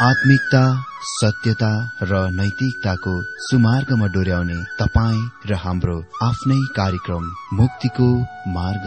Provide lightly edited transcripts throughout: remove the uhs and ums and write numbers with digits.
आत्मिकता, सत्यता र नैतिकताको सुमार्गमा डोर्याउने तपाईँ र हाम्रो आफ्नै कार्यक्रम मुक्तिको मार्ग।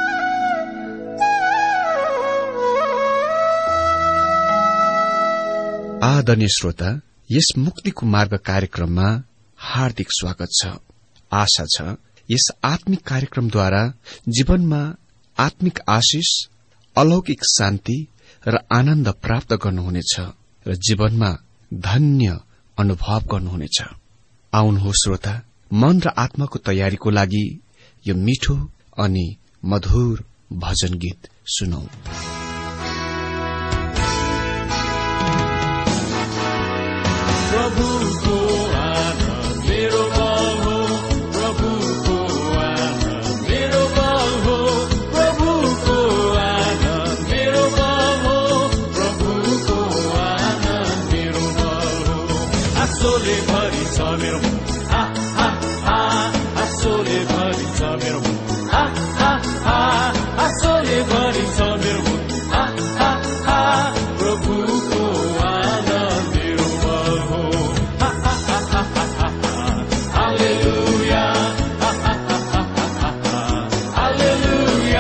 आदरणीय श्रोता, यस मुक्तिको मार्ग कार्यक्रममा हार्दिक स्वागत छ। आशा छ यस आत्मिक कार्यक्रमद्वारा जीवनमा आत्मिक आशिष, अलौकिक शान्ति र आनन्द प्राप्त गर्नुहुनेछ र जीवनमा धन्य अनुभव गर्नुहुनेछ। आउनुहोस् श्रोता, मन र आत्माको तयारीको लागि यो मिठो अनि मधुर भजन गीत सुनौ। प्रभुको आनन्द मेरो बल हो, प्रभुको आनन्द मेरो बल हो, प्रभुको आनन्द मेरो बल हो, प्रभुको आनन्द मेरो बल हो। आशोले भरि छ मेरो आशोले भरि छ मेरो आशोले भरि छ मेरो प्रभुको आनन्द मेरो बल हो। हालेलुया हालेलुया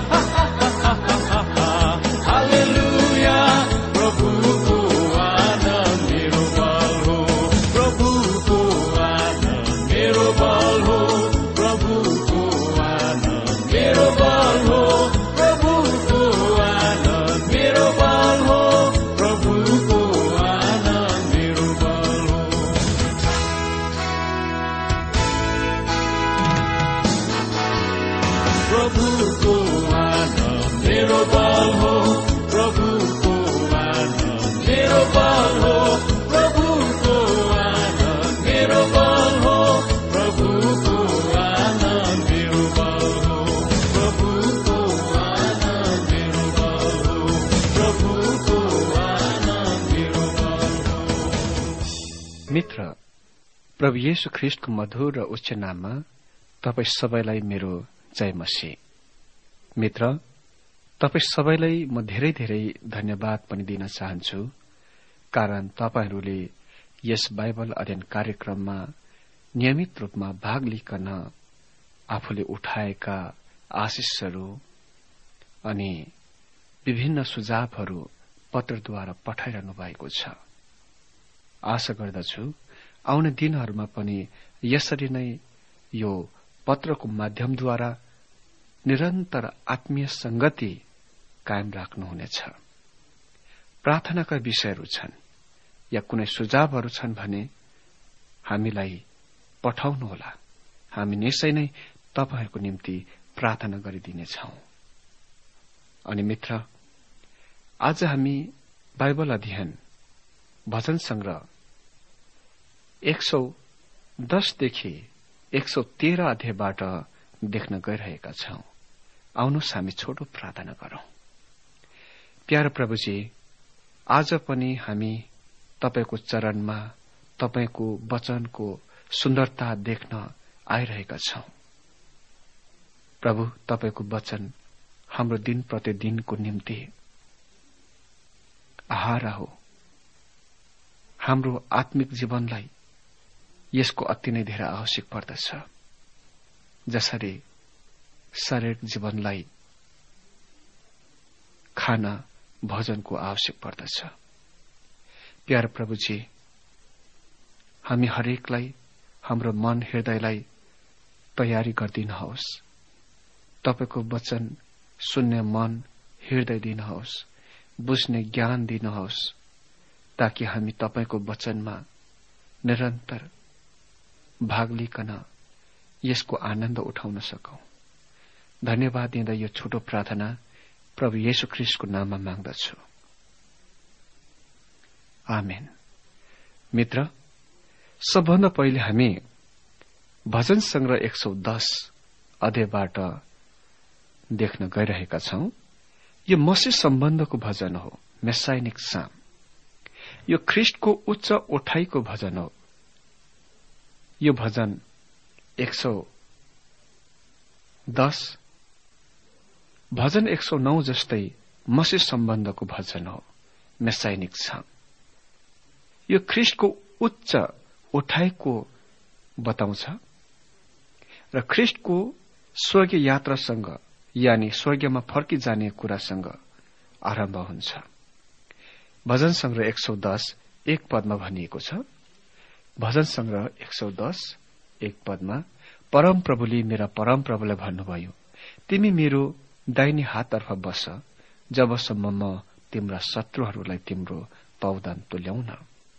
हालेलुया, प्रभुको आनन्द मेरो बल हो, प्रभुको आनन्द मेरो बल हो, प्रभुको आनन्द मेरो बल हो, प्रभुको आनन्द मेरो बल हो, प्रभुको आनन्द मेरो बल हो। प्रभुको आनन्द मेरो बल हो, प्रभुको आनन्द मेरो बल हो, प्रभुको आनन्द मेरो बल हो, प्रभुको आनन्द मेरो बल हो, प्रभुको आनन्द मेरो बल हो, प्रभुको आनन्द मेरो बल हो। मित्र, प्रभु येशू ख्रीष्टको मधुर र उच्च नाममा तपाईँ सबैलाई मेरो जय मसीह। मित्र, तपाईँ सबैलाई म धेरै धेरै धन्यवाद पनि दिन चाहन्छु, कारण तपाईहरूले यस बाइबल अध्ययन कार्यक्रममा नियमित रूपमा भाग लिकन आफूले उठाएका आशिषहरू अनि विभिन्न सुझावहरू पत्रद्वारा पठाइरहनु भएको छ। आशा गर्दछु आउने दिनहरूमा पनि यसरी नै यो पत्रको माध्यमद्वारा निरन्तर आत्मीय संगति कायम राख्नुहुनेछ। प्रार्थनाका विषयहरू छन् या कुनै सुझावहरू छन् भने हामीलाई पठाउनुहोला। हामी निश्चय नै तपाईहरूको निम्ति प्रार्थना गरिदिनेछौं। अनि मित्र, आज हामी बाइबल अध्ययन भजन संग्रह 110 देखि 113 अध्यायबाट देख्न गइरहेका छौं। आउनुहोस् हामी छोटो प्रार्थना गरौं। प्यारो प्रभुजी, आज पनि हामी तपाईको चरणमा तपाईको वचनको सुन्दरता देख्न आइरहेका छौं। प्रभु, तपाईको वचन हाम्रो दिन प्रतिदिनको निम्ति आहार हो। हाम्रो आत्मिक जीवनलाई यसको अति नै धेरै आवश्यक पर्दछ। जसरी शारीरिक जीवनलाई खाना भोजनको आवश्यक पर्दछ। प्यारो प्रभुजी, हामी हरेकलाई हाम्रो मन हृदयलाई तयारी गरिदिनुहोस्। तपाईको वचन सुन्ने मन हृदय दिनुहोस्, बुझ्ने ज्ञान दिनुहोस्, ताकि हामी तपाईको वचनमा निरन्तर भाग लिकन यसको आनन्द उठाउन सकौं। धन्यवाद दिँदा यो छोटो प्रार्थना प्रभु येशू ख्रीष्टको नाममा माग्दछु, आमेन। मित्र, सबभन्दा पहिले हामी भजन संग्रह 110 अध्यायबाट देख्न गइरहेका छौं। यो मसीह सम्बन्धको भजन हो, मेसाइनिक साम। यो ख्रीष्टको उच्च उठाइको भजन हो। यो भजन 110 भजन 109 जस्तै मसीह सम्बन्धको भजन हो, मेसाइनिक छ। यो ख्रिस्टको उच्च उठाइको बताउँछ र ख्रिस्टको स्वर्गीय यात्रासँग यानि स्वर्गीयमा फर्किजाने कुरासँग आरम्भ हुन्छ। भजन संग्रह 110 एक पदमा भनिएको छ, भजन संग्रह 110 एक पदमा, परम प्रभुले मेरा परम प्रभुलाई भन्नुभयो, तिमी मेरो दाहिने हाततर्फ बस जबसम्म म तिम्रा शत्रुहरूलाई तिम्रो पावदान तुल्याउन।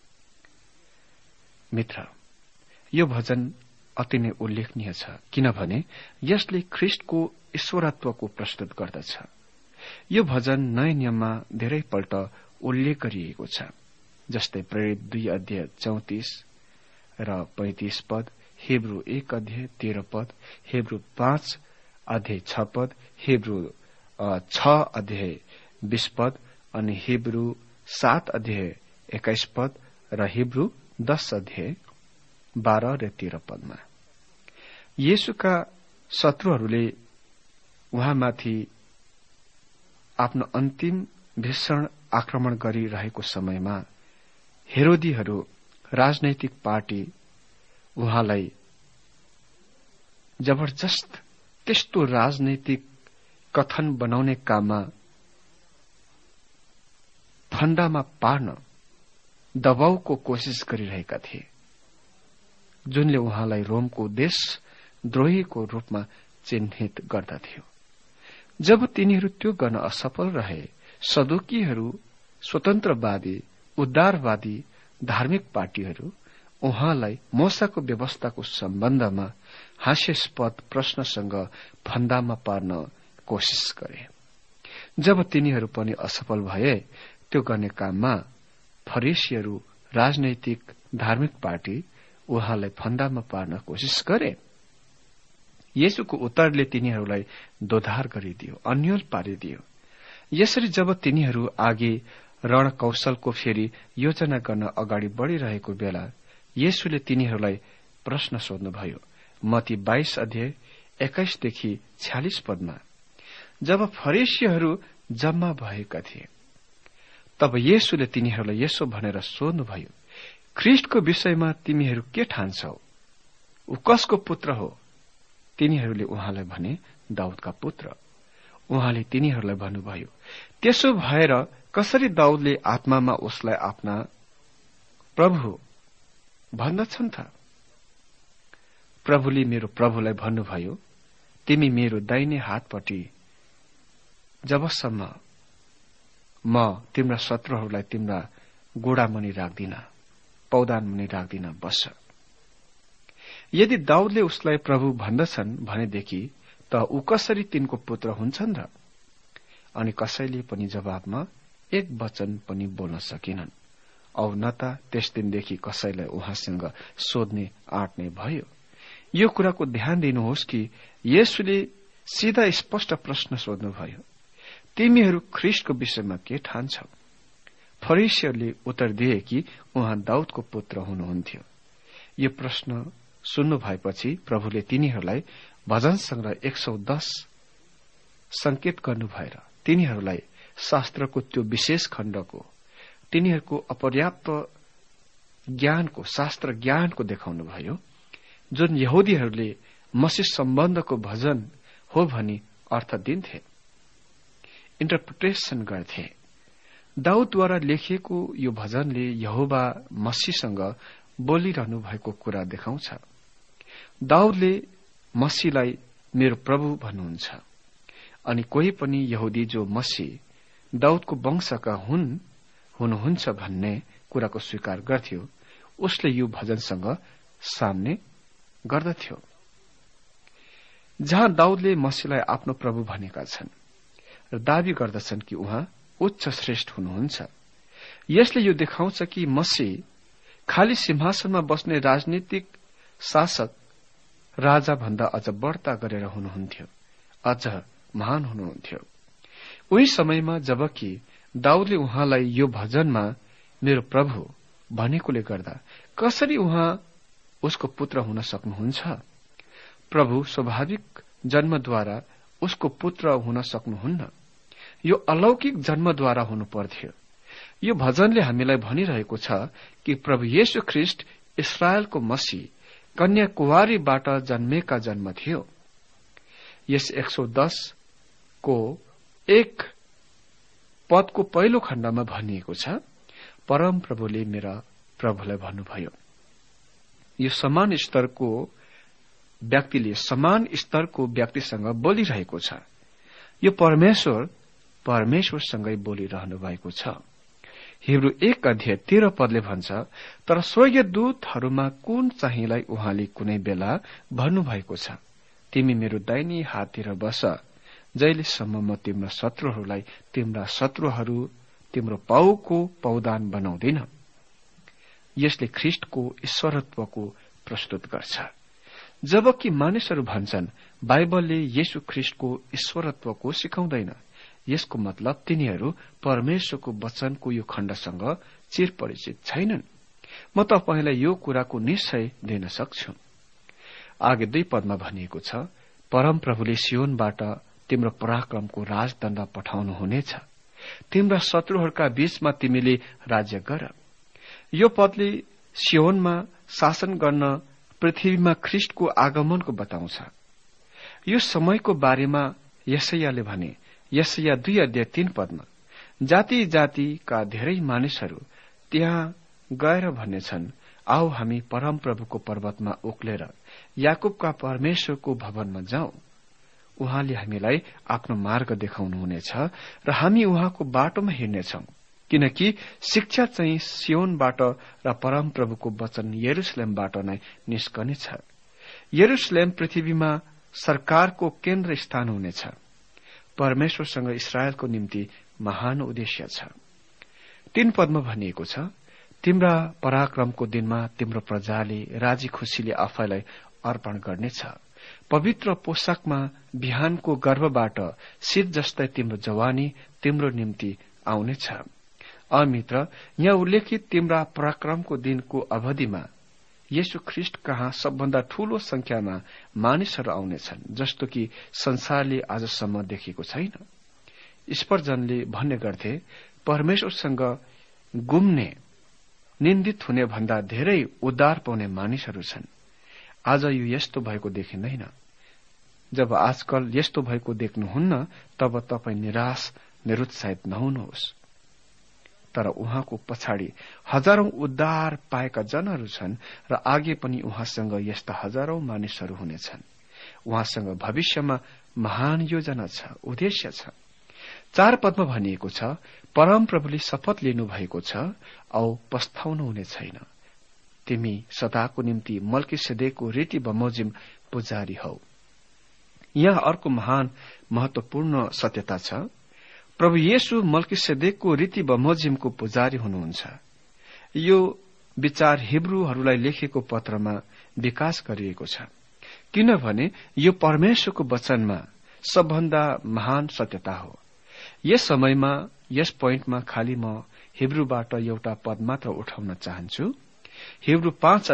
मित्र, यो भजन अति नै उल्लेखनीय छ, किनभने यसले ख्रिस्टको ईश्वरत्वको प्रस्तुत गर्दछ। यो भजन नयाँ नियममा धेरैपल्ट उल्लेख गरिएको छ, जस्तै प्रेरित 2 अध्याय 34 र 35 पद, हिब्रू 1 अध्याय 13 पद, हिब्रू 5 अध्याय 6 पद, हिब्रू 6 अध्याय 20 पद, अनि हिब्रू 7 अध्याय 21 पद र हिब्रू 10 अध्याय 12 र 13 पदमा। येशूका शत्रुहरूले उहाँमाथि आफ्नो अन्तिम भीषण आक्रमण गरिरहेको समयमा हेरोदीहरू राजनैतिक पार्टी उहाँलाई जबरजस्त त्यस्तो राजनैतिक कथन बनाउने काममा फण्डामा पार्न दबाउको कोशिश गरिरहेका थिए, जुनले उहाँलाई रोमको देशद्रोहीको रूपमा चिन्हित गर्दथ्यो। जब तिनीहरू त्यो गर्न असफल रहे, सदुकीहरू, स्वतन्त्रवादी, उद्धारवादी धार्मिक पार्टीहरू उहाँलाई मूसाको व्यवस्थाको सम्बन्धमा हास्यास्पद प्रश्नसँग फन्दामा पार्न कोशिश गरे। जब तिनीहरू पनि असफल भए, त्यो गर्ने काममा फरिसीहरू, राजनैतिक धार्मिक पार्टी उहाँलाई फन्दामा पार्न कोशिश गरे। येशूको उत्तरले तिनीहरूलाई दोधार गरिदियो, अन्यल पारिदियो। यसरी जब तिनीहरू आगे रणकौशलको फेरि योजना गर्न अगाडि बढ़िरहेको बेला येशूले तिनीहरूलाई प्रश्न सोध्नुभयो। मत्ती 22 अध्याय 21 देखि 46 पदमा, जब फरिसीहरू जम्मा भएका थिए, तब येशूले तिनीहरूलाई यसो भनेर सोध्नुभयो, ख्रिस्टको विषयमा तिमीहरू के ठान्छौ? ऊ कसको पुत्र हो? तिनीहरूले उहाँलाई भने, दाउदका पुत्र। उहाँले तिनीहरूलाई भन्नुभयो, त्यसो भएर कसरी दाउदले आत्मामा उसलाई आफ्ना प्रभु भन्दछन् त? प्रभुले मेरो प्रभुलाई भन्नुभयो, तिमी मेरो दाहिने हातपट्टि जबसम्म म तिम्रा शत्रुहरूलाई तिम्रा गोडामुनि राख्दिन, पौदानमुनि राख्दिन बस। यदि दाउदले उसलाई प्रभु भन्दछन् भनेदेखि त ऊ कसरी तिनको पुत्र हुन्छन् र? अनि कसैले पनि जवाबमा एक वचन पनि बोल्न सकेनन्। औ न त त्यस दिनदेखि कसैलाई उहाँसँग सोध्ने आँट नै भयो। यो कुराको ध्यान दिनुहोस् कि येशूले सीधा स्पष्ट प्रश्न सोध्नुभयो, तिमीहरू ख्रिस्टको विषयमा के ठान्छौ? फरिसीहरूले उत्तर दिए कि उहाँ दाउदको पुत्र हुनुहुन्थ्यो। यो प्रश्न सुन्नु भएपछि प्रभुले तिनीहरूलाई भजन संग्रह 110 संकेत गर्नु भएर तिनीहरूलाई शास्त्रको त्यो विशेष खण्डको तिनीहरूको अपर्याप्त ज्ञानको, शास्त्र ज्ञानको देखाउनुभयो, जुन यहुदीहरूले मसीह सम्बन्धको भजन हो भनी अर्थ दिन्थे, इन्टरप्रिटेशन गर्थे। दाउदद्वारा लेखिएको यो भजनले यहोवा मसीहसँग बोलिरहनु भएको कुरा देखाउँछ। दाउदले मसीहलाई मेरो प्रभु भन्नुहुन्छ, अनि कोही पनि यहुदी जो मसीह दाउदको वंशका हुनुहुन्छ भन्ने कुराको स्वीकार गर्थ्यो, उसले यो भजनसँग सामने गर्दथ्यो। जहाँ दाउदले मसीहलाई आफ्नो प्रभु भनेका छन् र दावी गर्दछन् कि उहाँ उच्च श्रेष्ठ हुनुहुन्छ, यसले यो देखाउँछ कि मसीह खाली सिंहासनमा बस्ने राजनीतिक शासक राजा भन्दा अझ बढ्ता गरेर हुनुहुन्थ्यो, अझ महान हुनुहुन्थ्यो। उही समयमा जबकि दाउदले उहाँलाई यो भजनमा मेरो प्रभु भनेकोले गर्दा कसरी उहाँ उसको पुत्र हुन सक्नुहुन्छ? प्रभु स्वाभाविक जन्मद्वारा उसको पुत्र हुन सक्नुहुन्न, यो अलौकिक जन्मद्वारा हुनु पर्थ्यो। यो भजनले हामीलाई भनिरहेको छ कि प्रभु येशू ख्रीष्ट इस्रायलको मसीह कन्या कुवारीबाट जन्मेका जन्म थियो। यस 110 को 1 पदको पहिलो खण्डमा भनिएको छ, परम प्रभुले मेरा प्रभुलाई भन्नुभयो। यो समान स्तरको व्यक्तिले समान स्तरको व्यक्तिसँग बोलिरहेको छ। यो परमेश्वरसँगै बोलिरहनु भएको छ। हिब्रू 1:13 पदले भन्छ, तर स्वर्गीय दूतहरूमा कुन चाहिँलाई उहाँले कुनै बेला भन्नुभएको छ, तिमी मेरो दाहिने हाततिर बस, जहिलेसम्म म तिम्रा शत्रुहरूलाई तिम्रा शत्रुहरू तिम्रो पाउको पौदान बनाउँदिन। यसले ख्रीष्टको ईश्वरत्वको प्रस्तुत गर्छ। जबकि मानिसहरू भन्छन् बाइबलले येशू ख्रीष्टको ईश्वरत्वको सिकाउँदैन, यसको मतलब तिनीहरू परमेश्वरको वचनको यो खण्डसँग चिरपरिचित छैनन्। म तपाईलाई यो कुराको निश्चय दिन सक्छु। आगे 2 पदमा भनिएको छ, परमप्रभुले सियोनबाट तिम्रो पराक्रमको राजदण्ड पठाउनुहुनेछ, तिम्रा शत्रुहरूका बीचमा तिमीले राज्य गर। यो पदले सियोनमा शासन गर्न पृथ्वीमा ख्रीष्टको आगमनको बताउँछ। यो समयको बारेमा यशायाले भने, यशाया 2:3 पदमा, जाति जातिका धेरै मानिसहरू त्यहाँ गएर भन्नेछन्, आओ हामी परमप्रभुको पर्वतमा उक्लेर याकूबका परमेश्वरको भवनमा जाउँ। उहाँले हामीलाई आफ्नो मार्ग देखाउनुहुनेछ र हामी उहाँको बाटोमा हिँड्नेछौं, किनकि शिक्षा चाहिँ सियोनबाट र परमप्रभुको वचन यरुशलेमबाट नै निस्कनेछ। यरुशलेम पृथ्वीमा सरकारको केन्द्र स्थान हुनेछ। परमेश्वरसँग इस्रायलको निम्ति महान उद्देश्य छ। 3 पदमा भनिएको छ, तिम्रा पराक्रमको दिनमा तिम्रो प्रजाले राजी खुशीले आफैलाई अर्पण गर्नेछ। पवित्र पोशाकमा बिहानको गर्भबाट शीत जस्तै तिम्रो जवानी तिम्रो निम्ति आउनेछ। मित्र, यहाँ उल्लेखित तिम्रा पराक्रमको दिनको अवधिमा येशू ख्रीष्ट कहाँ सबभन्दा ठूलो संख्यामा मानिसहरू आउनेछन्, जस्तो कि संसारले आजसम्म देखेको छैन। स्पर्जनले भन्ने गर्थे, परमेश्वरसँग गुम्ने निन्दित हुने भन्दा धेरै उद्धार पाउने मानिसहरू छन्। आज यो यस्तो भएको देखिँदैन। जब आजकल यस्तो भएको देख्नुहुन्न, तब तपाई निराश निरुत्साहित नहुनुहोस्। तर उहाँको पछाडि हजारौं उद्धार पाएका जनहरू छन् र आगे पनि उहाँसँग यस्ता हजारौं मानिसहरू हुनेछन्। उहाँसँग भविष्यमा महान योजना छ, उद्देश्य छ। 4 पदमा भनिएको छ, परमप्रभुले शपथ लिनु भएको छ औ पस्ताउनु हुने छैन। तिमी सदाको निम्ति मल्कीसेदेकको रीति बमोजिम पुजारी हौ। यहाँ अर्को महान महत्वपूर्ण सत्यता छ। प्रभु येशू मल्कीसेदेकको रीति बमोजिमको पुजारी हुनुहुन्छ। यो विचार हिब्रूहरूलाई लेखेको पत्रमा विकास गरिएको छ, किनभने यो परमेश्वरको वचनमा सबभन्दा महान सत्यता हो। यस समयमा यस पोइन्टमा खाली म हिब्रूबाट एउटा पद मात्र उठाउन चाहन्छु। हिब्रू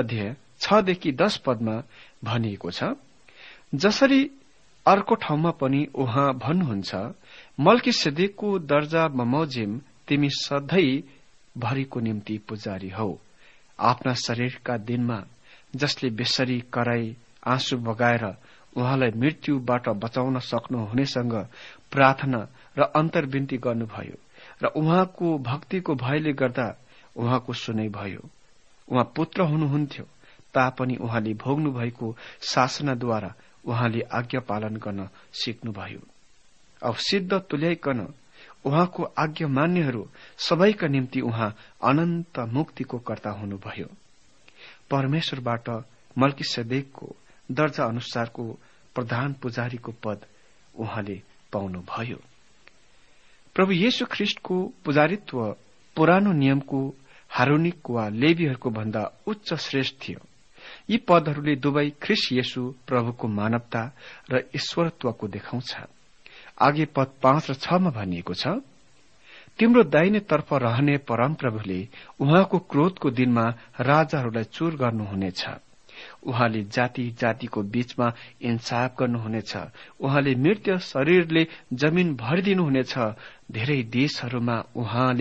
5:6-10 पदमा भनिएको छ, जसरी अर्को ठाउँमा पनि उहाँ भन्नुहुन्छ, मल्कीसेदेकको दर्जा बमोजिम तिमी सधैँ भरिको निम्ति पुजारी हौ। आफ्ना शरीरका दिनमा जसले बेसरी कराई आँसु बगाएर उहाँलाई मृत्युबाट बचाउन सक्नुहुनेसँग प्रार्थना र अन्तर्विन्ती गर्नुभयो र उहाँको भक्तिको भयले गर्दा उहाँको सुनै भयो। उहाँ पुत्र हुनुहुन्थ्यो तापनि उहाँले भोग्नु भएको शासनाद्वारा उहाँले आज्ञा पालन गर्न सिक्नुभयो। अब सिद्ध तुल्याइकन उहाँको आज्ञा मान्नेहरू सबैका निम्ति उहाँ अनन्त मुक्तिको कर्ता हुनुभयो। परमेश्वरबाट मल्कीसेदेकको दर्जा अनुसारको प्रधान पुजारीको पद उहाँले पाउनुभयो। प्रभु येशू ख्रीष्टको पुजारीत्व पुरानो नियमको हारूनिक वा लेवीहरूको भन्दा उच्च श्रेष्ठ थियो। यी पदहरूले दुवै ख्रीष्ट येशू प्रभुको मानवता र ईश्वरत्वको देखाउँछ। आगे पद 5 र 6 मा भनिएको छ, तिम्रो दाहिने तर्फ रहने परमप्रभुले उहाँको क्रोधको दिनमा राजाहरूलाई चुर गर्नुहुनेछ। उहाँले जाति जातिको बीचमा इन्साफ गर्नुहुनेछ। उहाँले मृत्यु शरीरले जमिन भरिदिनुहुनेछ। धेरै देशहरूमा उहाँले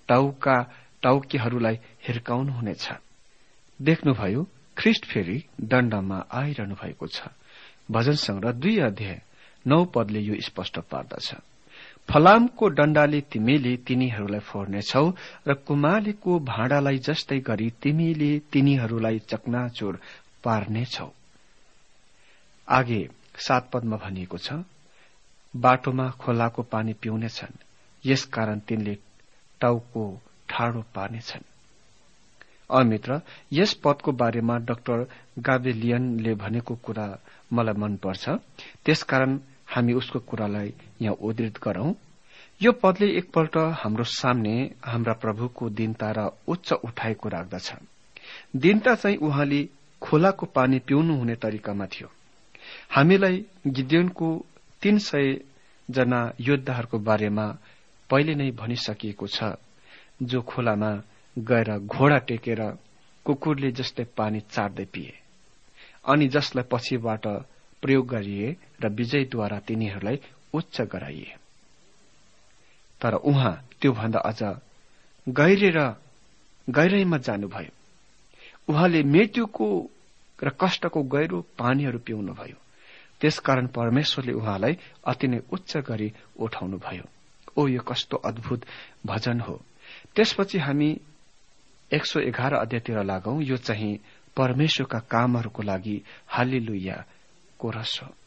टाउकेहरूलाई हिर्काउनुहुनेछ। देख्नुभयो, ख्रिस्ट फेरि दण्डमा आइरहनु भएको छ। भजन संग्रह 2:9 यो स्पष्ट पार्दछ। फलामको डण्डाले तिमीले तिनीहरूलाई फोर्नेछौ र कुमालेको भाँडालाई जस्तै गरी तिमीले तिनीहरूलाई चकनाचुर पार्नेछौ। आगे 7 भनिएको छ, बाटोमा खोलाको पानी पिउनेछन्, यसकारण तिनले टाउको ठाडो पार्नेछन्। मित्र, यस पदको बारेमा डाक्टर गाबेलियनले भनेको कुरा मलाई मनपर्छ, त्यसकारण हामी उसको कुरालाई यहाँ उद्धृत गरौं। यो पदले एकपल्ट हाम्रो सामने हाम्रा प्रभुको दीनता र उच्च उठाएको राख्दछ। दीनता चाहिँ उहाँले खोलाको पानी पिउनु हुने तरिकामा थियो। हामीलाई गिदेयोनको 300 जना योद्धाहरूको बारेमा पहिले नै भनिसकिएको छ, जो खोलामा गएर घोडा टेकेर कुकुरले जस्तै पानी चाट्दै पिए, अनि जसलाई पछिबाट प्रयोग गरिए र विजयद्वारा तिनीहरूलाई उच्च गराइए। तर उहाँ त्योभन्दा अझ गहिराईमा जानुभयो। उहाँले मृत्युको र कष्टको गहिरो पानीहरू पिउनुभयो। त्यसकारण परमेश्वरले उहाँलाई अति नै उच्च गरी उठाउनुभयो। ओ, यो कस्तो अद्भुत भजन हो। त्यसपछि हामी 111 अध्यायतिर लागौं। यो चाहिँ परमेश्वरका कामहरूको लागि हालेलुया कोरस हो।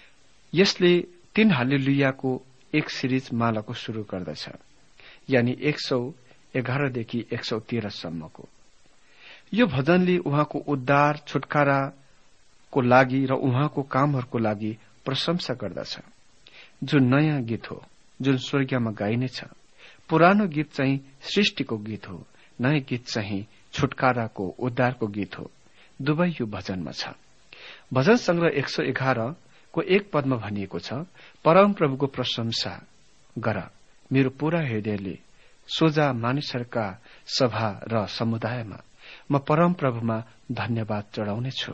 यसले 3 हालेलुयाको एक सिरिज मालाको शुरू गर्दछ, यानी 111 देखि 113 सम्मको। यो भजनले उहाँको उद्धार छुटकाराको लागि र उहाँको कामहरूको लागि प्रशंसा गर्दछ, जुन नयाँ गीत हो, जुन स्वर्गमा गाइनेछ। पुरानो गीत चाहिँ सृष्टिको गीत हो, नयाँ गीत चाहिँ छुटकाराको उद्धारको गीत हो। दुवै यो भजनमा छ। भजन संग्रह 111 को 1 पदमा भनिएको छ, परम प्रभुको प्रशंसा गर मेरो पूरा हृदयले, सोझा मानिसहरूका सभा र समुदायमा म परम प्रभुमा धन्यवाद चढाउनेछु।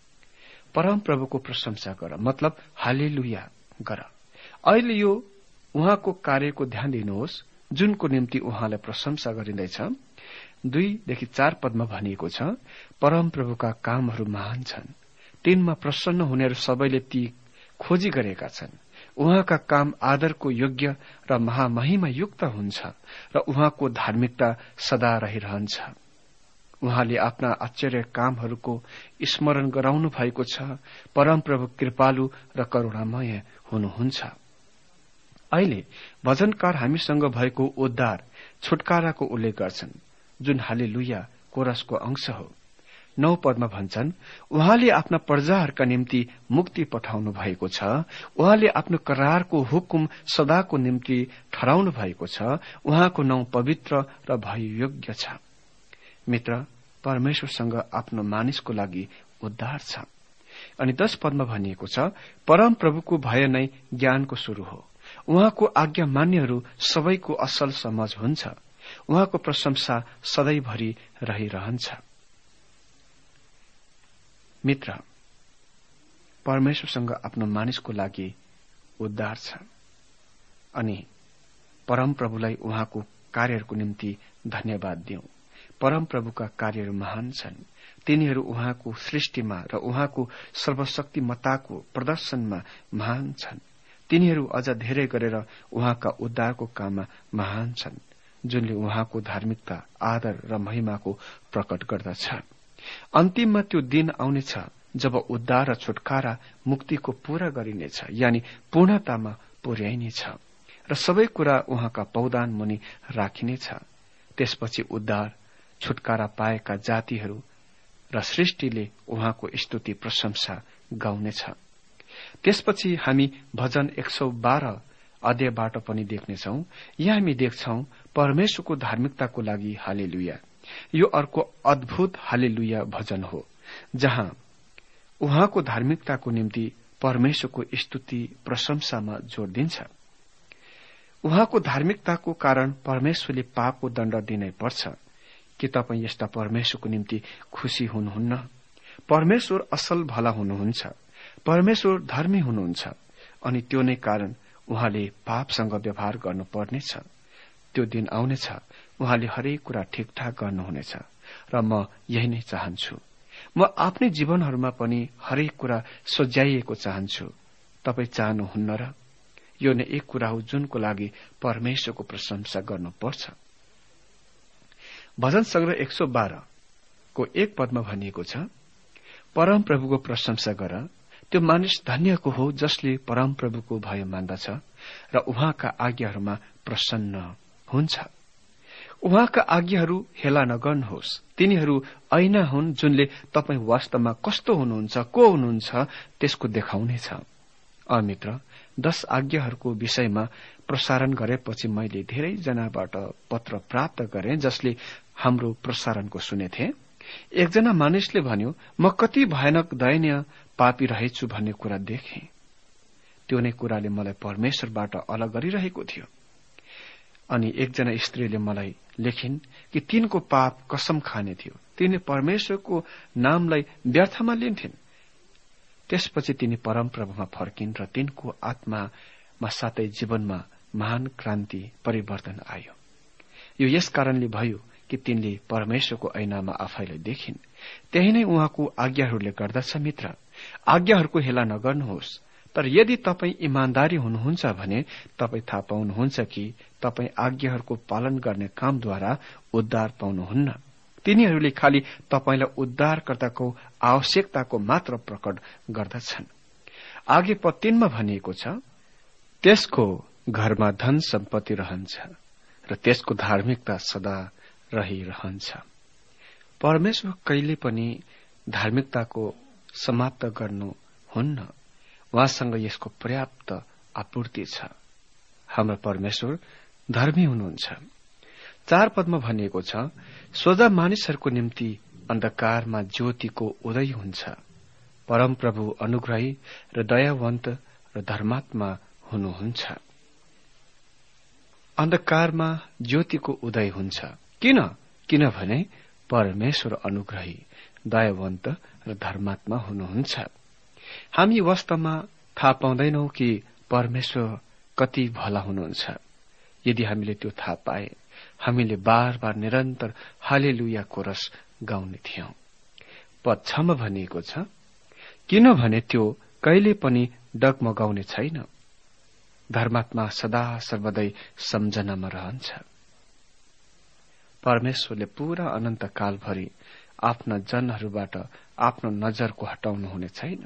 परम प्रभुको प्रशंसा गर मतलब हालेलुया गर। अहिले यो उहाँको कार्यको ध्यान दिनुहोस्, जुनको निम्ति उहाँलाई प्रशंसा गरिँदैछ। 2 देखि 4 पदमा भनिएको छ, परम प्रभुका कामहरू महान छन्, तिनमा प्रसन्न हुनेहरू सबैले ती खोजी गरेका छन्। उहाँका काम आदरको योग्य र महामहिमा युक्त हुन्छ र उहाँको धार्मिकता सदा रहिरहन्छ। उहाँले आफ्ना आश्चर्य कामहरूको स्मरण गराउनु भएको छ। परम प्रभु कृपालु र करुणामय हुनुहुन्छ। अहिले भजनकार हामीसँग भएको उद्धार छुटकाराको उल्लेख गर्छन्, जुन हालेलुया कोरसको अंश हो। 9 पदमा भन्छन्, उहाँले आफ्ना प्रजाहरूका निम्ति मुक्ति पठाउनु भएको छ। उहाँले आफ्नो करारको हुकुम सदाको निम्ति ठहराउनु भएको छ। उहाँको नाउँ पवित्र र भययोग्य छ। मित्र, परमेश्वरसँग आफ्नो मानिसको लागि उद्धार छ। अनि 10 पदमा भनिएको छ, परम प्रभुको भय नै ज्ञानको सुरु हो। उहाँको आज्ञा मान्नेहरू सबैको असल समझ हुन्छ। उहाँको प्रशंसा सधैँभरि रहिरहन्छ। मित्र, परमेश्वरसँग आफ्नो मानिसको लागि उद्धार छ। अनि परम प्रभुलाई उहाँको कार्यहरूको निम्ति धन्यवाद दिउँ। परम प्रभुका कार्यहरू महान छन्। तिनीहरू उहाँको सृष्टिमा र उहाँको सर्वशक्तिमत्ताको प्रदर्शनमा महान छन्। तिनीहरू अझ धेरै गरेर उहाँका उद्धारको काममा महान छन्, जुनले उहाँको धार्मिकता, आदर र महिमाको प्रकट गर्दछ। अन्तिममा त्यो दिन आउनेछ जब उद्धार र छुटकारा मुक्तिको पूरा गरिनेछ, यानी पूर्णतामा पुर्याइनेछ र सबै कुरा उहाँका पौदान मुनि राखिनेछ। त्यसपछि उद्धार छुटकारा पाएका जातिहरू र सृष्टिले उहाँको स्तुति प्रशंसा गाउनेछ। त्यसपछि हामी भजन 112 अध्यायबाट पनि देख्नेछौं। यहाँ हामी देख्छौं परमेश्वरको धार्मिकताको लागि हालेलुया। यो अर्को अद्भुत हालेलुया भजन हो, जहाँ उहाँको धार्मिकताको निम्ति परमेश्वरको स्तुति प्रशंसामा जोड़ दिन्छ। उहाँको धार्मिकताको कारण परमेश्वरले पापको दण्ड दिनै पर्छ। के तपाईँ यस्ता परमेश्वरको निम्ति खुशी हुनुहुन्न? परमेश्वर असल भला हुनुहुन्छ। परमेश्वर धर्मी हुनुहुन्छ अनि त्यो नै कारण उहाँले पापसँग व्यवहार गर्नुपर्नेछ। त्यो दिन आउनेछ, उहाँले हरेक कुरा ठिकठाक गर्नुहुनेछ र म यही नै चाहन्छु। म आफ्नै जीवनहरूमा पनि हरेक कुरा सज्याइएको चाहन्छु। तपाईँ चाहनुहुन्न र? यो नै एक कुरा हो जुनको लागि परमेश्वरको प्रशंसा गर्नुपर्छ। भजन संग्रह 112 को 1 पदमा भनिएको छ, परमप्रभुको प्रशंसा गर, त्यो मानिस धन्यको हो जसले परमप्रभुको भय मान्दछ र उहाँका आज्ञाहरूमा प्रसन्न हुन्छ। उहाँका आज्ञाहरू हेला नगर्नुहोस्, तिनीहरू ऐना हुन् जुनले तपाईँ वास्तवमा कस्तो हुनुहुन्छ, को हुनुहुन्छ त्यसको देखाउनेछ। मित्र, 10 आज्ञाहरूको विषयमा प्रसारण गरेपछि मैले धेरैजनाबाट पत्र प्राप्त गरे जसले हाम्रो प्रसारणको सुनेथे। एकजना मानिसले भन्यो, म कति भयानक दयनीय पापी रहेछु भन्ने कुरा देखे। त्यो नै कुराले मलाई परमेश्वरबाट अलग गरिरहेको थियो। अनि एकजना स्त्रीले मलाई लेखिन् कि तिनको पाप कसम खाने थियो, तिनी परमेश्वरको नामलाई व्यर्थमा लिन्थिन्। त्यसपछि तिनी परमप्रभुमा फर्किन् र तिनको आत्मामा साथै जीवनमा महान क्रान्ति परिवर्तन आयो। यो यस कारणले भयो कि तिनले परमेश्वरको ऐनामा आफैलाई देखिन्। त्यही नै उहाँको आज्ञाहरूले गर्दछ। मित्र, आज्ञाहरूको हेला नगर्नुहोस्, तर यदि तपाईँ इमान्दारी हुनुहुन्छ भने तपाईँ थाहा पाउनुहुन्छ कि तपाईँ आज्ञाहरूको पालन गर्ने कामद्वारा उद्धार पाउनुहुन्न। तिनीहरूले खालि तपाईलाई उद्धारकर्ताको आवश्यकताको मात्र प्रकट गर्दछन्। आगे पद 3 मा भनिएको छ, त्यसको घरमा धन सम्पत्ति रहन्छ र त्यसको धार्मिकता सदा रहिरहन्छ। परमेश्वर कहिले पनि धार्मिकताको समाप्त गर्नुहुन्न। उहाँसँग यसको पर्याप्त आपूर्ति छ। हाम्रो परमेश्वर धर्मी हुनुहुन्छ। 4 पदमा भनिएको छ, सोझा मानिसहरूको निम्ति अन्धकारमा ज्योतिको उदय हुन्छ। परमप्रभु अनुग्रही र दयावन्त र धर्मात्मा हुनुहुन्छ। अन्धकारमा ज्योतिको उदय हुन्छ। किनभने परमेश्वर अनुग्रही, दयावन्त र धर्मात्मा हुनुहुन्छ। हामी वास्तवमा थाहा पाउँदैनौ कि परमेश्वर कति भला हुनुहुन्छ। यदि हामीले त्यो थाहा पाए हामीले बार बार निरन्तर हालेलुया कोरस गाउने थियौं। पद 6 मा भनिएको छ, किनभने त्यो कहिले पनि डगमगाउने छैन, धर्मात्मा सदा सर्वदै सम्झनामा रहन्छ। परमेश्वरले पूरा अनन्त कालभरि आफ्ना जनहरूबाट आफ्नो नजरको हटाउनु हुने छैन।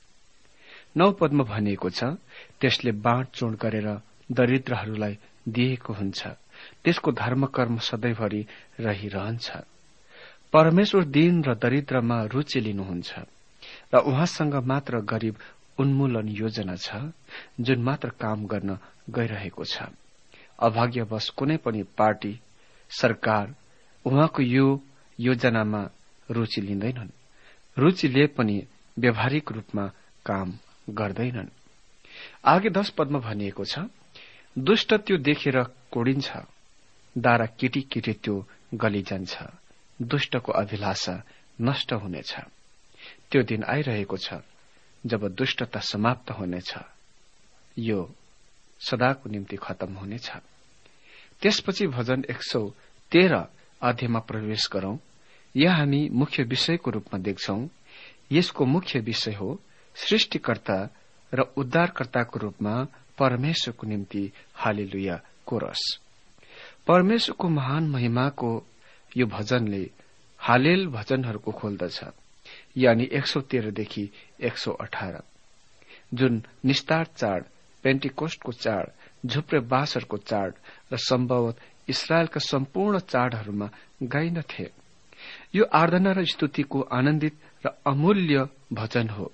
9 पदमा भनिएको छ, त्यसले बाँडचुँड गरेर दरिद्रहरूलाई दिएको हुन्छ, त्यसको धर्मकर्म सधैँभरि रहिरहन्छ। परमेश्वर दीन र दरिद्रमा रुचि लिनुहुन्छ र उहाँसँग मात्र गरीब उन्मूलन योजना छ जुन मात्र काम गर्न गइरहेको छ। अभाग्यवश कुनै पनि पार्टी, सरकार उहाँको यो योजनामा रुचि लिँदैनन्। रुचि लिए पनि व्यावहारिक रूपमा काम गर्दैनन्। आगे 10 पदमा भनिएको छ, दुष्ट त्यो देखेर कोडिन्छ, दारा केटी केटी त्यो गलिजान्छ, दुष्टको अभिलाषा नष्ट हुनेछ। त्यो दिन आइरहेको छ जब दुष्टता समाप्त हुनेछ, यो सदाको निम्ति खत्म हुनेछ। त्यसपछि भजन 113 अध्यायमा प्रवेश गरौं। यहाँ हामी मुख्य विषयको रूपमा देख्छौं। यसको मुख्य विषय हो सृष्टिकर्ता र उद्धारकर्ताको रूपमा परमेश्वरको निम्ति हालेलुया कोरस। परमेश्वरको महान महिमाको यो भजनले हालेल भजनहरूको खोल्दछ, यानी 113 देखि 118, जुन निस्तार चाड, पेन्टिकोस्टको चाड, झुप्रे बाँसहरूको चाड र सम्भवत इस्राएलका सम्पूर्ण चाडहरूमा गाइनथे। यो आराधना र स्तुतिको आनन्दित र अमूल्य भजन हो।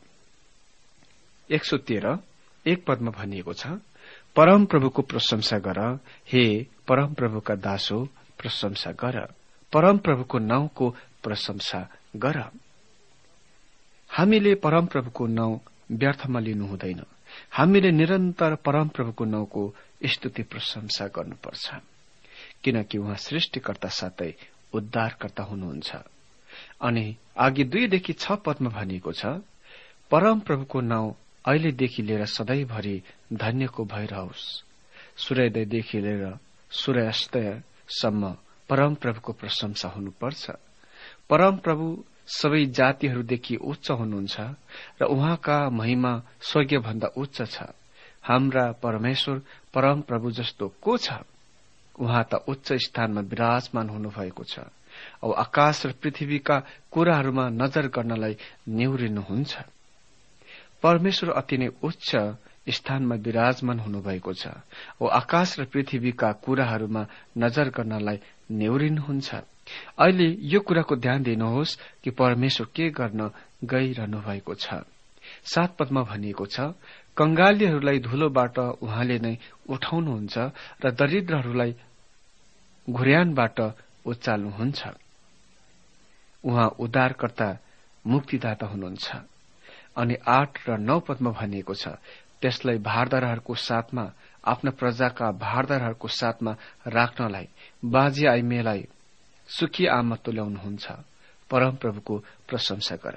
113 1 पदमा भनिएको छ, परमप्रभुको प्रशंसा गर, हे परमप्रभुका दासो प्रशंसा गर, परमप्रभुको नाउँको प्रशंसा गर। हामीले परमप्रभुको नाउँ व्यर्थमा लिनु हुँदैन। हामीले निरन्तर परमप्रभुको नाउँको स्तुति प्रशंसा गर्नुपर्छ, किनकि उहाँ सृष्टिकर्ता साथै उद्धारकर्ता हुनुहुन्छ। अनि आगे 2 देखि 6 पदमा भनिएको छ, परमप्रभुको नाउँ अहिलेदेखि लिएर सधैँभरि धन्यको भइरहोस्, सूर्योदयदेखि लिएर सूर्यास्तयसम्म परमप्रभुको प्रशंसा हुनुपर्छ। परमप्रभु सबै जातिहरूदेखि उच्च हुनुहुन्छ र उहाँका महिमा स्वर्गभन्दा उच्च छ। हाम्रा परमेश्वर परमप्रभु जस्तो को छ? उहाँ त उच्च स्थानमा विराजमान हुनुभएको छ औ आकाश र पृथ्वीका कुराहरूमा नजर गर्नलाई न्यूरिनुहुन्छ। परमेश्वर अति नै उच्च स्थानमा विराजमान हुनुभएको छ औ आकाश र पृथ्वीका कुराहरूमा नजर गर्नलाई न्यूरिनुहुन्छ। अहिले यो कुराको ध्यान दिनुहोस् कि परमेश्वर के गर्न गइरहनु भएको छ। 7 पदमा भनिएको छ, कंगालीहरूलाई धुलोबाट उहाँले नै उठाउनुहुन्छ र दरिद्रहरूलाई घुर्यानबाट उचाल्नुहुन्छ। उहाँ उद्धारकर्ता मुक्तिदाता हुनुहुन्छ। अनि 8 र 9 पदमा भनिएको छ, त्यसलाई भारदारहरूको साथमा, आफ्ना प्रजाका भारदारहरूको साथमा राख्नलाई बाजे आइमेलाई सुखी आमा तुल्याउनुहुन्छ। परमप्रभुको प्रशंसा गर।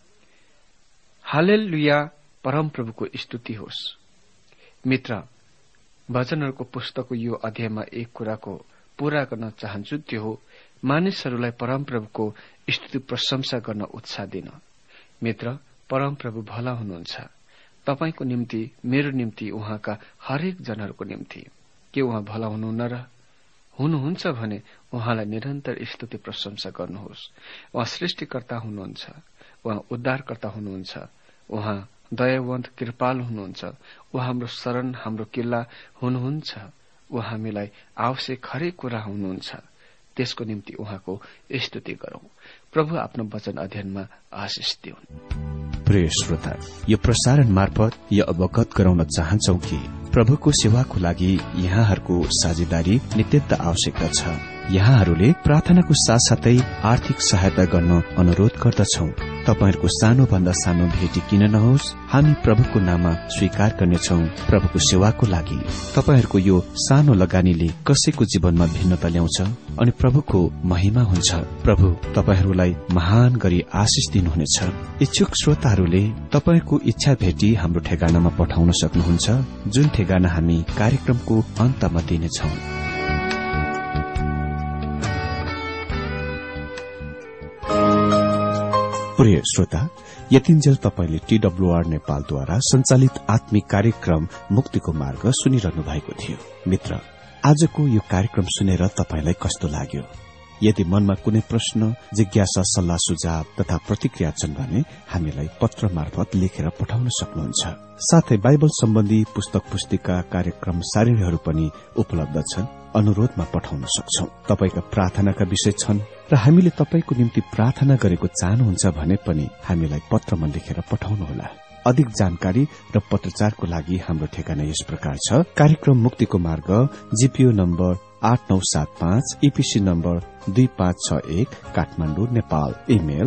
हालेलुया, परमप्रभुको स्तुति होस्। मित्र, भजनहरूको पुस्तकको यो अध्यायमा एक कुराको पूरा गर्न चाहन्छु, त्यो हो मानिसहरूलाई परमप्रभुको स्तुति प्रशंसा गर्न उत्साह दिन। मित्र, परमप्रभु भला हुनुहुन्छ। तपाईको निम्ति, मेरो निम्ति, उहाँका हरेक जनहरूको निम्ति। के उहाँ भला हुनुहुन्न र? हुनुहुन्छ भने उहाँलाई निरन्तर स्तुति प्रशंसा गर्नुहोस्। उहाँ सृष्टिकर्ता हुनुहुन्छ, उहाँ उद्धारकर्ता हुनुहुन्छ, उहाँ दयावन्त कृपालु हुनुहुन्छ, उहाँ हाम्रो शरण, हाम्रो किल्ला हुनुहुन्छ, उहाँ हामीलाई आवश्यक हरेक कुरा हुनुहुन्छ। त्यसको निम्ति उहाँको स्तुति गरौं। प्रभु आफ्नो वचन अध्ययनमा आशिष दिउन्। प्रिय श्रोता, यो प्रसारण मार्फत यो अवगत गराउन चाहन्छौ कि प्रभुको सेवाको लागि यहाँहरूको साझेदारी नित्यन्त आवश्यकता छ। यहाँहरूले प्रार्थनाको साथसाथै आर्थिक सहायता गर्न अनुरोध गर्दछौ। तपाईहरूको सानो भन्दा सानो भेटी किन नहोस्, हामी प्रभुको नाममा स्वीकार गर्नेछौ। प्रभुको सेवाको लागि तपाईहरूको यो सानो लगानीले कसैको जीवनमा भिन्नता ल्याउँछ अनि प्रभुको महिमा हुन्छ। प्रभु तपाईहरूलाई महान गरी आशिष दिनुहुनेछ। इच्छुक श्रोताहरूले तपाईहरूको इच्छा भेटी हाम्रो ठेगानामा पठाउन सक्नुहुन्छ, जुन ठेगाना हामी कार्यक्रमको अन्तमा दिनेछौ। प्रिय श्रोता, यतिन्जेल तपाईले TWR नेपालद्वारा संचालित आत्मिक कार्यक्रम मुक्तिको मार्ग सुनिरहनु भएको थियो। मित्र, आजको यो कार्यक्रम सुनेर तपाईलाई कस्तो लाग्यो? यदि मनमा कुनै प्रश्न, जिज्ञासा, सल्लाह सुझाव तथा प्रतिक्रिया छन् भने हामीलाई पत्र मार्फत लेखेर पठाउन सक्नुहुन्छ। साथै बाइबल सम्बन्धी पुस्तक पुस्तिका, कार्यक्रम सारिणीहरू पनि उपलब्ध छन्, अनुरोधमा पठाउन सक्छौ। तपाईका प्रार्थनाका विषय छन् र हामीले तपाईको निम्ति प्रार्थना गरेको चाहनुहुन्छ भने पनि हामीलाई पत्रमा लेखेर पठाउनुहोला। अधिक जानकारी र पत्रचारको लागि हाम्रो ठेगाना यस प्रकार छ। कार्यक्रम मुक्तिको मार्ग, GPO number 8975, EPC number 2561, Kathmandu, Nepal. Email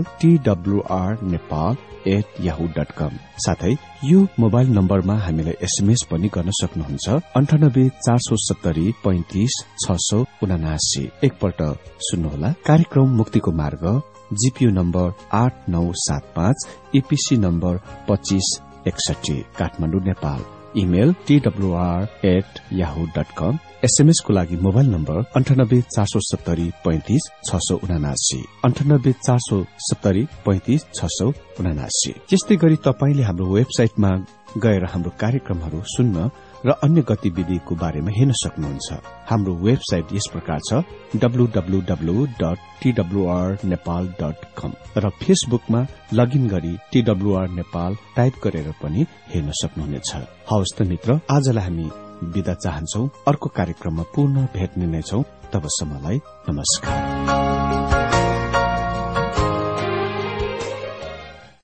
twrnepal@yahoo.com। साथै यो मोबाइल नम्बरमा हामीलाई एसएमएस पनि गर्न सक्नुहुन्छ। 98 470 35 679। एकपल्ट सुन्नुहोला। कार्यक्रम मुक्तिको मार्ग, GPO number 8975, EPC number 2561, Kathmandu, Nepal. Email twr@yahoo.com। SMS को लागि मोबाइल नम्बर 98 470 35 679, 98 470 35 679। त्यस्तै गरी तपाईले हाम्रो वेबसाइटमा गएर हाम्रो कार्यक्रमहरू सुन्न र अन्य गतिविधिको बारेमा हेर्न सक्नुहुन्छ। हाम्रो वेबसाइट यस प्रकार छ, www.twrnepal.com, र फेसबुकमा लगइन गरी TWR नेपाल टाइप गरेर पनि हेर्न सक्नुहुनेछ। हवस् त मित्र, आजलाई हामी बिदा चाहन्छौ। अर्को कार्यक्रममा पुनः भेट्ने नै छौं। तबसम्मलाई नमस्कार।